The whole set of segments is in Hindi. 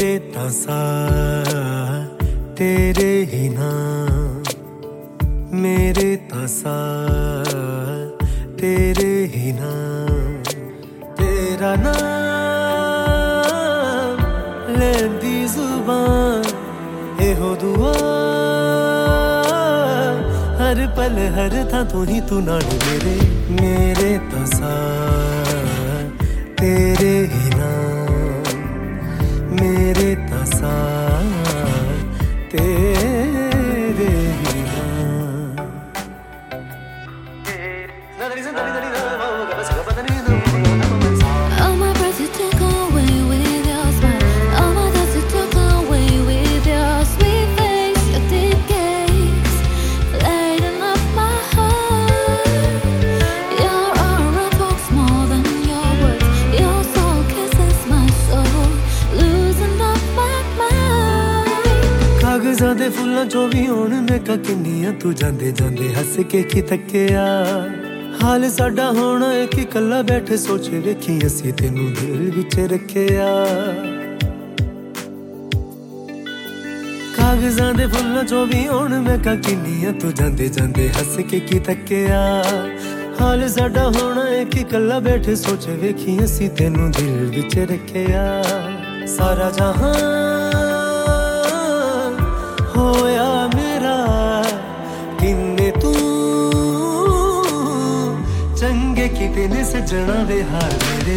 मेरे तासा तेरे ही नाम, मेरे तासा तेरे ही नाम, तेरा नाम लेंदी जुबान एहो दुआ, हर पल हर था तू ही तू नाल मेरे, मेरे तासा तेरे ही नाम, मेरे तासा तेरे ही नाम। All my breath you took away with your smile, all my thoughts you took away with your sweet face, your deep gaze lighting up my heart. Your aura talks more than your words, your soul kisses my soul, losing up my mind. कागज़ां दे फुल्लां चों वी होण महका किन्नियां तू जांदे जांदे हस के की तक्किया, हाल साडा होना है कि कल्ला बैठे सोचे वेखी असीं तैनूं दिल विच रखिया। कागज़ां दे फुल्लां चों वी होण महका किन्नियां तू जांदे जांदे हस के की तक्किया, हाल साडा होना है कि कल्ला बैठे सोचे वेखी असीं तैनूं दिल विच रखिया। सारा जहां होया मेरा किन्ने तू चंगे किते ने सजना वे हाल मेरे,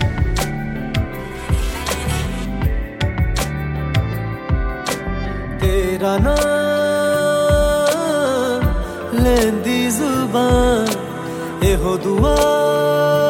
तेरा नाम लेंदी जुबान एहो दुआ,